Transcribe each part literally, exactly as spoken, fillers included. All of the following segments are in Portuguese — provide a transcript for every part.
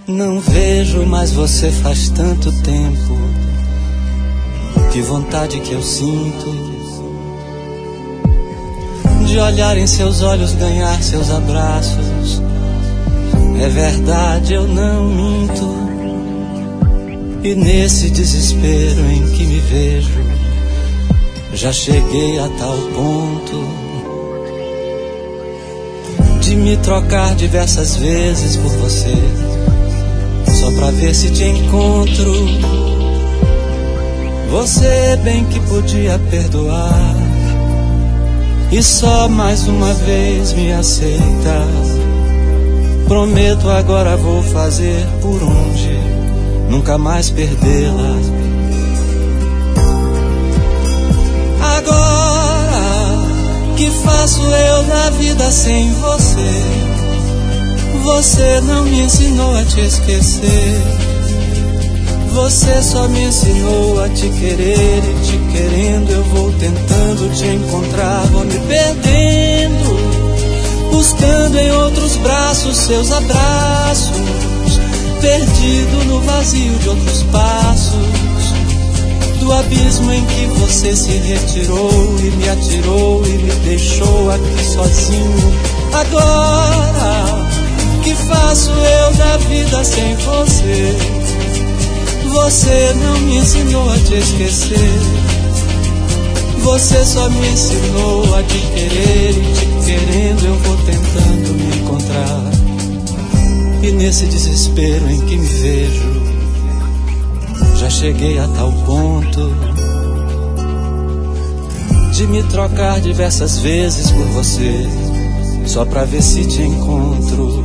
Não vejo mais você faz tanto tempo. Que vontade que eu sinto de olhar em seus olhos, ganhar seus abraços. É verdade, eu não minto. E nesse desespero em que me vejo, já cheguei a tal ponto de me trocar diversas vezes por você, só pra ver se te encontro. Você bem que podia perdoar e só mais uma vez me aceita. Prometo agora vou fazer por onde nunca mais perdê-la. Agora que faço eu na vida sem você? Você não me ensinou a te esquecer. Você só me ensinou a te querer, e te querendo eu vou tentando te encontrar. Vou me perdendo, buscando em outros braços seus abraços, perdido no vazio de outros passos, do abismo em que você se retirou e me atirou e me deixou aqui sozinho. Agora que faço eu da vida sem você? Você não me ensinou a te esquecer. Você só me ensinou a te querer, e te querendo eu vou tentando me encontrar. E nesse desespero em que me vejo, já cheguei a tal ponto de me trocar diversas vezes por você, só pra ver se te encontro.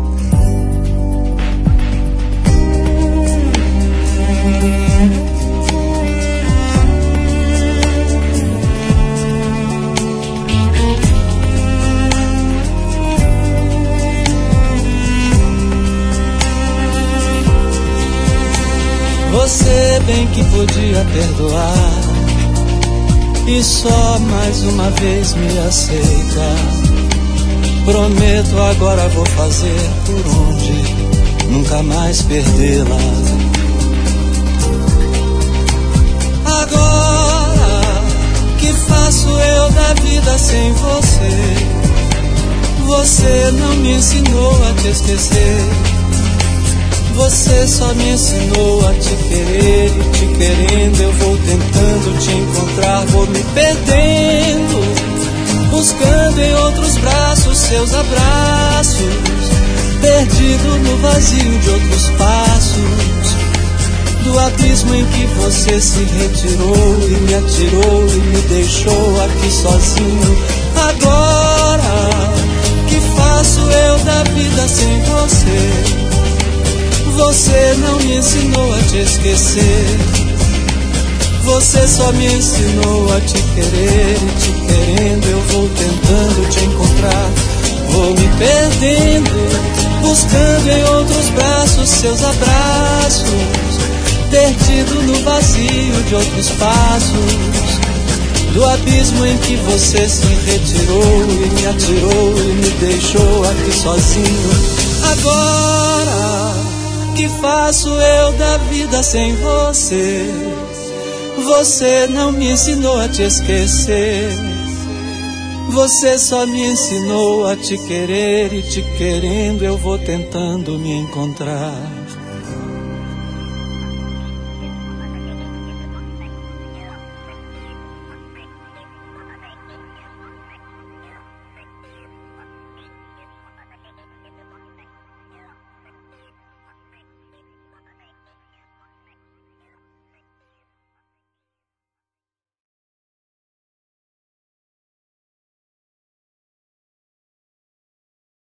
Você bem que podia perdoar e só mais uma vez me aceita. Prometo agora vou fazer por onde nunca mais perdê-la. Agora que faço eu da vida sem você? Você não me ensinou a te esquecer. Você só me ensinou a te querer, e te querendo eu vou tentando te encontrar. Vou me perdendo, buscando em outros braços seus abraços, perdido no vazio de outros passos, do abismo em que você se retirou e me atirou e me deixou aqui sozinho. Agora que faço eu da vida sem você? Você não me ensinou a te esquecer. Você só me ensinou a te querer, e te querendo eu vou tentando te encontrar. Vou me perdendo, buscando em outros braços seus abraços, perdido no vazio de outros passos, do abismo em que você se retirou e me atirou e me deixou aqui sozinho. Agora que faço eu da vida sem você? Você não me ensinou a te esquecer. Você só me ensinou a te querer, e te querendo eu vou tentando me encontrar.